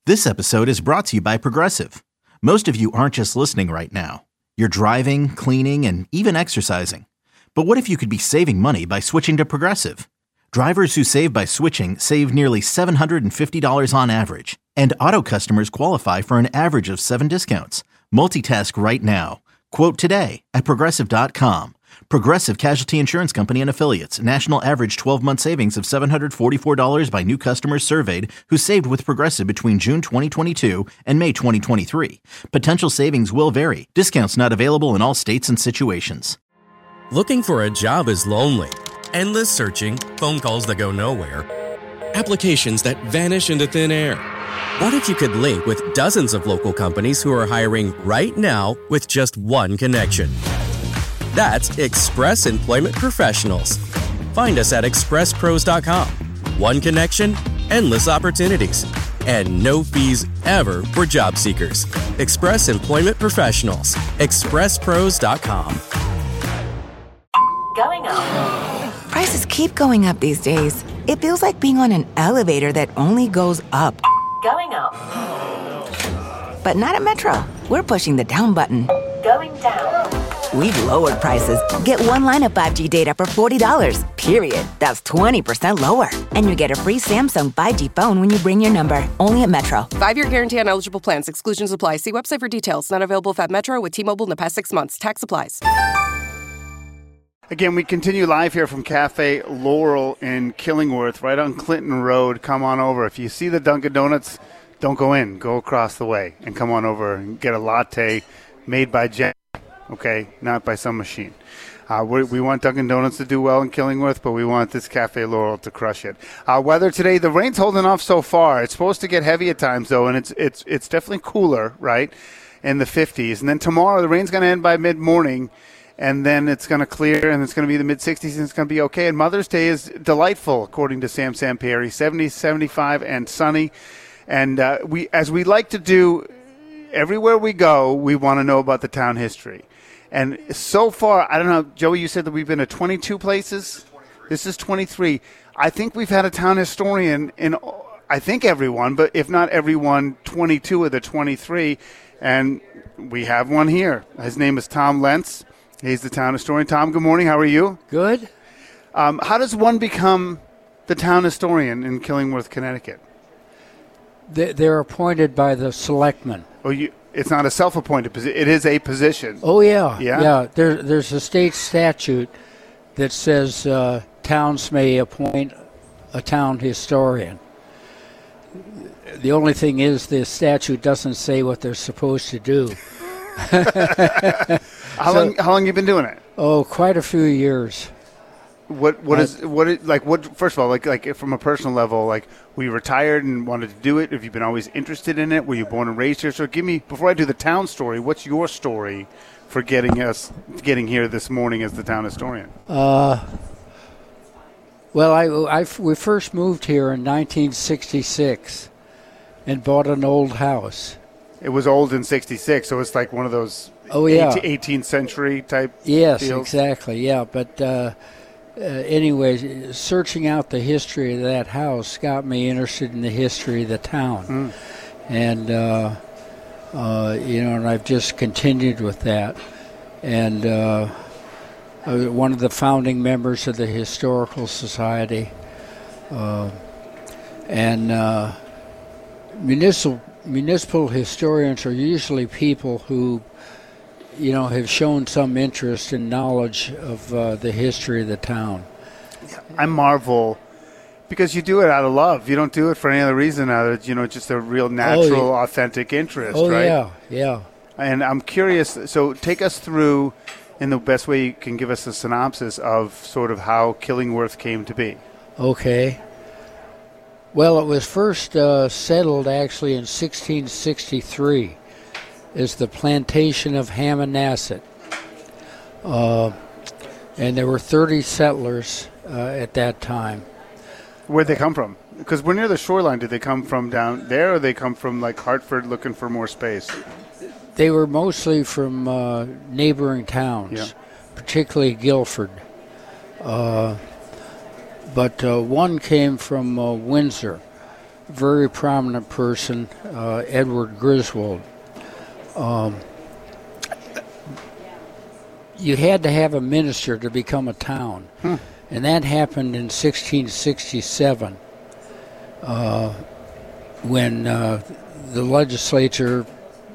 This episode is brought to you by Progressive. Most of you aren't just listening right now. You're driving, cleaning, and even exercising. But what if you could be saving money by switching to Progressive? Drivers who save by switching save nearly $750 on average. And auto customers qualify for an average of 7 discounts. Multitask right now. Quote today at Progressive.com. Progressive Casualty Insurance Company and Affiliates. National average 12-month savings of $744 by new customers surveyed who saved with Progressive between June 2022 and May 2023. Potential savings will vary. Discounts not available in all states and situations. Looking for a job is lonely. Endless searching, phone calls that go nowhere, applications that vanish into thin air. What if you could link with dozens of local companies who are hiring right now with just one connection? That's Express Employment Professionals. Find us at expresspros.com. One connection, endless opportunities, and no fees ever for job seekers. Express Employment Professionals. expresspros.com. Going up. Prices keep going up these days. It feels like being on an elevator that only goes up. Going up. But not at Metro. We're pushing the down button. Going down. We've lowered prices. Get one line of 5G data for $40, period. That's 20% lower. And you get a free Samsung 5G phone when you bring your number. Only at Metro. 5-year guarantee on eligible plans. Exclusions apply. See website for details. Not available at Metro with T-Mobile in the past 6 months. Tax applies. Again, we continue live here from Cafe Laurel in Killingworth, right on Clinton Road. Come on over. If you see the Dunkin' Donuts, don't go in. Go across the way and come on over and get a latte made by Jen. Okay, not by some machine. We want Dunkin' Donuts to do well in Killingworth, but we want this Cafe Laurel to crush it. Weather today, the rain's holding off so far. It's supposed to get heavy at times, though, and it's definitely cooler, right, in the 50s. And then tomorrow, the rain's going to end by mid-morning, and then it's going to clear, and it's going to be the mid-60s, and it's going to be okay. And Mother's Day is delightful, according to Sam Sampieri, 70, 75, and sunny. And as we like to do everywhere we go, we want to know about the town history. And so far, I don't know, Joey, you said that we've been to 22 places? 23. This is 23. I think we've had a town historian in, I think everyone, but if not everyone, 22 of the 23. And we have one here. His name is Tom Lentz. He's the town historian. Tom, good morning. How are you? Good. How does one become the town historian in Killingworth, Connecticut? They're appointed by the selectmen. Oh, it's not a self-appointed position. It is a position. Oh, yeah. Yeah? Yeah. There's a state statute that says towns may appoint a town historian. The only thing is the statute doesn't say what they're supposed to do. How long have you been doing it? Oh, quite a few years. What first of all, like from a personal level, like, were you retired and wanted to do it? Have you been always interested in it? Were you born and raised here? So give me, before I do the town story, what's your story for getting here this morning as the town historian? We first moved here in 1966 and bought an old house. It was old in 66, so it's like one of those 18th century type Yes, deals? Exactly, yeah. But anyway, searching out the history of that house got me interested in the history of the town. And, and I've just continued with that. And I was one of the founding members of the Historical Society. Municipal historians are usually people who, have shown some interest and knowledge of the history of the town. I marvel because you do it out of love. You don't do it for any other reason other than, just a real natural, authentic interest, right? Oh, yeah. And I'm curious, so take us through, in the best way you can give us a synopsis of sort of how Killingworth came to be. Okay. Well, it was first settled actually in 1663 as the plantation of Hammonasset. And there were 30 settlers at that time. Where'd they come from? Because we're near the shoreline. Did they come from down there, or they come from, like, Hartford looking for more space? They were mostly from neighboring towns, particularly Guilford. But one came from Windsor, very prominent person, Edward Griswold. You had to have a minister to become a town. And that happened in 1667 when the legislature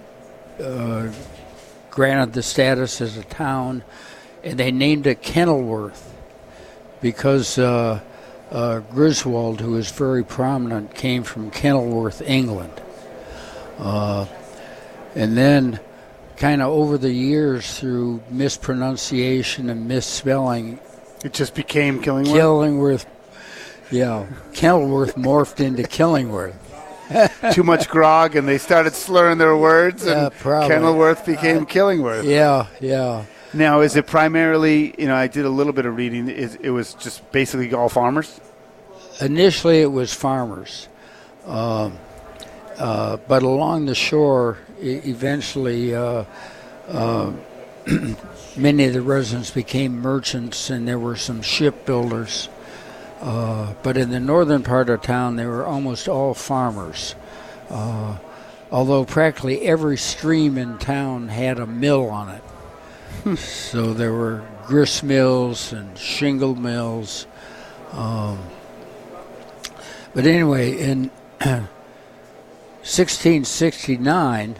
granted the status as a town, and they named it Kenilworth because Griswold, who is very prominent, came from Kenilworth, England. And then kind of over the years, through mispronunciation and misspelling, it just became Killingworth? Killingworth, yeah. Kenilworth morphed into Killingworth. Too much grog, and they started slurring their words, and Kenilworth became Killingworth. Yeah. Now, is it primarily, I did a little bit of reading, it was just basically all farmers? Initially, it was farmers. But along the shore, eventually, many of the residents became merchants, and there were some shipbuilders. But in the northern part of town, they were almost all farmers. Although practically every stream in town had a mill on it. So there were grist mills and shingle mills. But anyway, in 1669,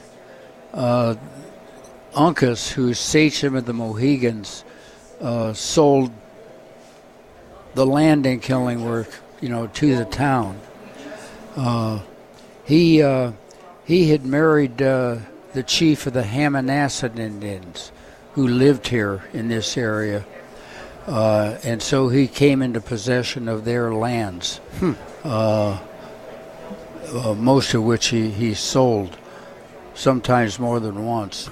Uncas, who is sachem of the Mohegans, sold the land in Killingworth, to the town. He had married the chief of the Hamanasset Indians, who lived here in this area, and so he came into possession of their lands, most of which he sold, sometimes more than once.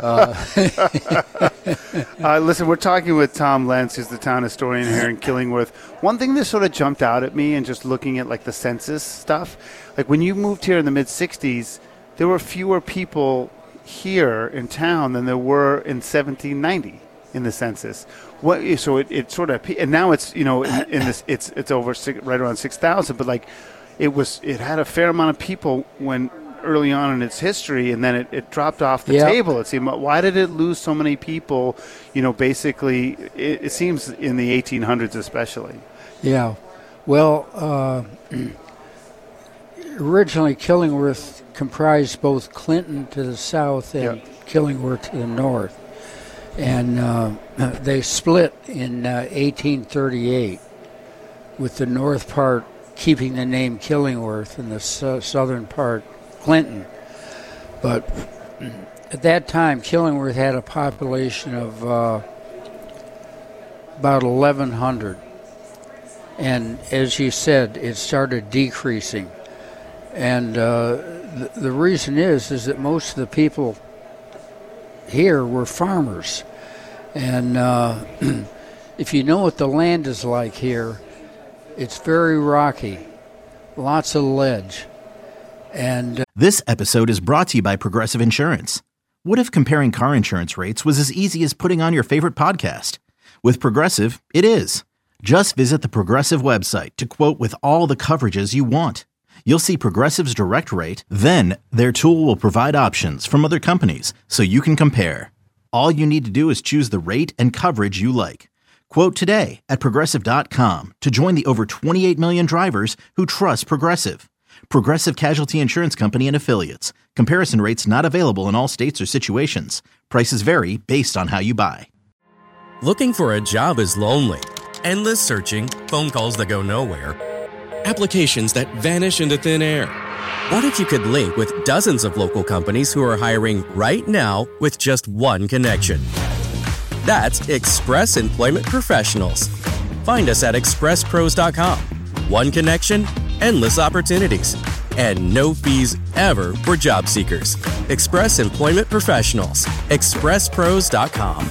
Listen, we're talking with Tom Lentz, who's the town historian here in Killingworth. One thing that sort of jumped out at me, and just looking at the census stuff, when you moved here in the mid-'60s, there were fewer people here in town than there were in 1790 in the census. So it sort of, and now it's in this it's over right around 6,000, but it had a fair amount of people when early on in its history, and then it dropped off the table. It seemed, why did it lose so many people? Basically, it seems in the 1800s especially. Yeah, well, originally Killingworth comprised both Clinton to the south and Killingworth to the north, and they split in 1838, with the north part keeping the name Killingworth and the southern part Clinton. But at that time, Killingworth had a population of about 1,100, and as you said, it started decreasing. And the reason is that most of the people here were farmers. And if you know what the land is like here, it's very rocky, lots of ledge. And this episode is brought to you by Progressive Insurance. What if comparing car insurance rates was as easy as putting on your favorite podcast? With Progressive, it is. Just visit the Progressive website to quote with all the coverages you want. You'll see Progressive's direct rate, then their tool will provide options from other companies so you can compare. All you need to do is choose the rate and coverage you like. Quote today at Progressive.com to join the over 28 million drivers who trust Progressive. Progressive Casualty Insurance Company and Affiliates. Comparison rates not available in all states or situations. Prices vary based on how you buy. Looking for a job is lonely. Endless searching, phone calls that go nowhere, applications that vanish into thin air. What if you could link with dozens of local companies who are hiring right now with just one connection? That's Express Employment Professionals. Find us at expresspros.com. One connection, endless opportunities, and no fees ever for job seekers. Express Employment Professionals. expresspros.com.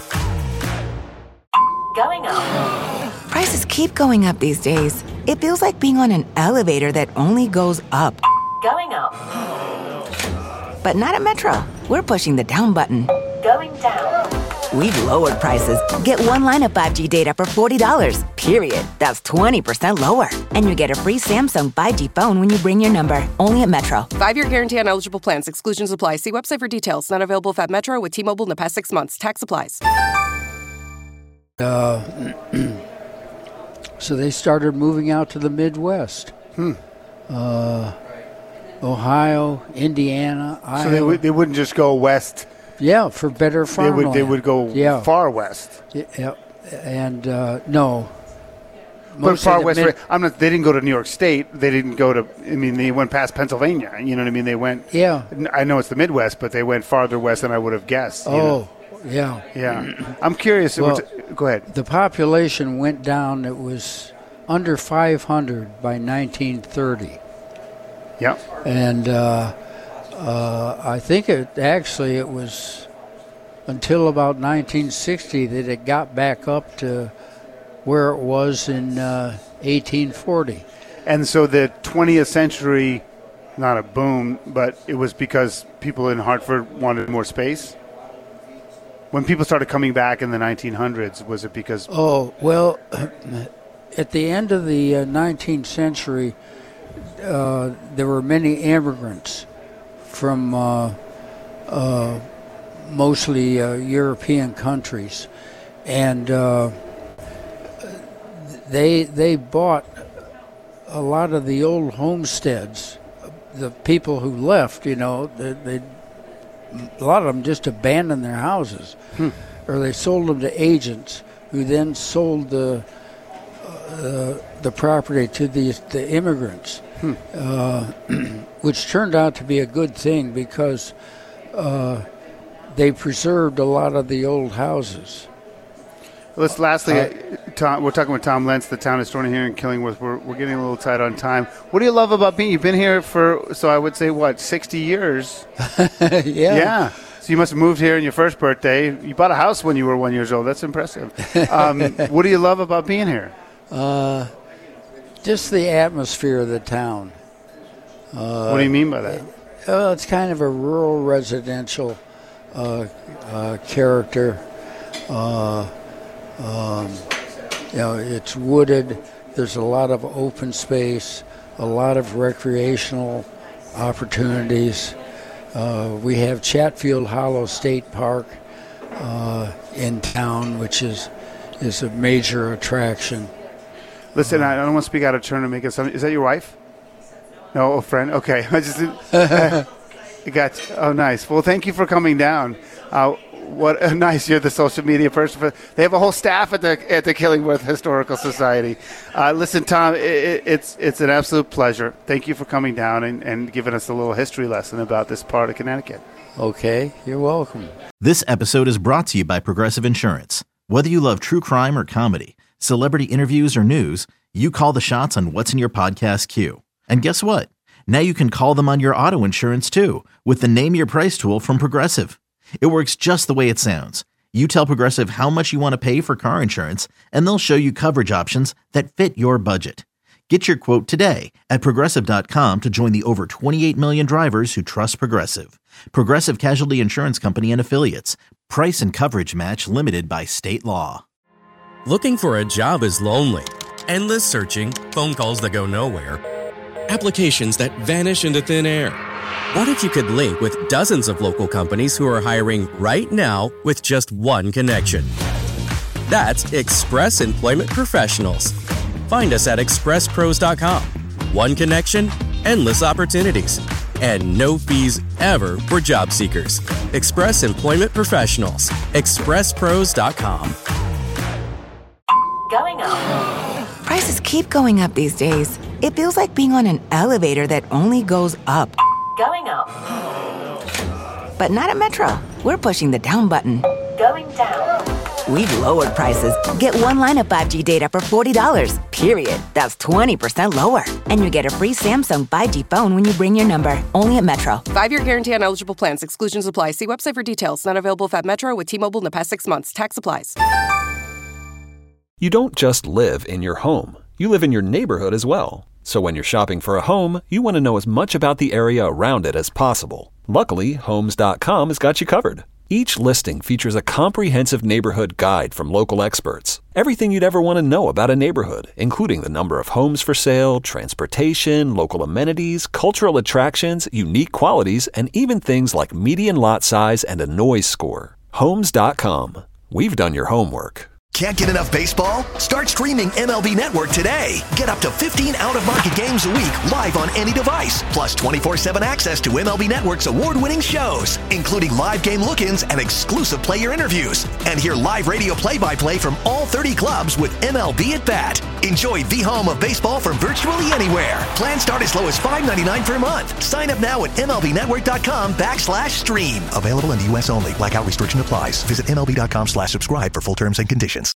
Going up. Prices keep going up these days. It feels like being on an elevator that only goes up. Going up. But not at Metro. We're pushing the down button. Going down. We've lowered prices. Get one line of 5G data for $40, period. That's 20% lower. And you get a free Samsung 5G phone when you bring your number. Only at Metro. 5-year guarantee on eligible plans. Exclusions apply. See website for details. Not available if at Metro with T-Mobile in the past 6 months. Tax applies. So they started moving out to the Midwest. Ohio, Indiana, Iowa. So they wouldn't just go west. Yeah, for better farmland. They would go far west. Yeah, and no. But far west. They didn't go to New York State. They didn't go to. I mean, they went past Pennsylvania. You know what I mean? They went. Yeah. I know it's the Midwest, but they went farther west than I would have guessed. Yeah. Yeah. I'm curious. Well, go ahead. The population went down. It was under 500 by 1930. Yeah. And I think it was until about 1960 that it got back up to where it was in 1840. And so the 20th century, not a boom, but it was because people in Hartford wanted more space? When people started coming back in the 1900s, was it because... Oh, well, at the end of the 19th century, there were many immigrants from mostly European countries, and they bought a lot of the old homesteads. The people who left, a lot of them just abandoned their houses, or they sold them to agents who then sold the property to the immigrants, which turned out to be a good thing because they preserved a lot of the old houses. Lastly, Tom, we're talking with Tom Lentz, the town historian here in Killingworth. We're getting a little tight on time. What do you love about being? You've been here for, so I would say, 60 years? Yeah. So you must have moved here on your first birthday. You bought a house when you were 1 year old. That's impressive. What do you love about being here? Just the atmosphere of the town. What do you mean by that? Well, it's kind of a rural residential character. It's wooded. There's a lot of open space, a lot of recreational opportunities. We have Chatfield Hollow State Park in town, which is a major attraction. Listen, I don't want to speak out of turn and make it something. Is that your wife? No, a friend? Okay. I just got you. Oh, nice. Well, thank you for coming down. What nice! You're the social media person. They have a whole staff at the Killingworth Historical Society. Listen, Tom, it's an absolute pleasure. Thank you for coming down and giving us a little history lesson about this part of Connecticut. Okay, you're welcome. This episode is brought to you by Progressive Insurance. Whether you love true crime or comedy, celebrity interviews or news, you call the shots on what's in your podcast queue. And guess what? Now you can call them on your auto insurance too with the Name Your Price tool from Progressive. It works just the way it sounds. You tell Progressive how much you want to pay for car insurance, and they'll show you coverage options that fit your budget. Get your quote today at Progressive.com to join the over 28 million drivers who trust Progressive. Progressive Casualty Insurance Company and Affiliates. Price and coverage match limited by state law. Looking for a job is lonely. Endless searching, phone calls that go nowhere, applications that vanish into thin air. What if you could link with dozens of local companies who are hiring right now with just one connection? That's Express Employment Professionals. Find us at expresspros.com. One connection, endless opportunities, and no fees ever for job seekers. Express Employment Professionals. expresspros.com. Going up. Prices keep going up these days. It feels like being on an elevator that only goes up. Going up. But not at Metro. We're pushing the down button. Going down. We've lowered prices. Get one line of 5G data for $40, period. That's 20% lower. And you get a free Samsung 5G phone when you bring your number. Only at Metro. 5-year guarantee on eligible plans. Exclusions apply. See website for details. Not available if at Metro with T-Mobile in the past 6 months. Tax applies. You don't just live in your home. You live in your neighborhood as well. So when you're shopping for a home, you want to know as much about the area around it as possible. Luckily, Homes.com has got you covered. Each listing features a comprehensive neighborhood guide from local experts. Everything you'd ever want to know about a neighborhood, including the number of homes for sale, transportation, local amenities, cultural attractions, unique qualities, and even things like median lot size and a noise score. Homes.com. We've done your homework. Can't get enough baseball? Start streaming MLB Network today. Get up to 15 out-of-market games a week live on any device. Plus 24/7 access to MLB Network's award-winning shows, including live game look-ins and exclusive player interviews. And hear live radio play-by-play from all 30 clubs with MLB at Bat. Enjoy the home of baseball from virtually anywhere. Plans start as low as $5.99 per month. Sign up now at MLBnetwork.com/stream. Available in the U.S. only. Blackout restriction applies. Visit MLB.com/subscribe for full terms and conditions.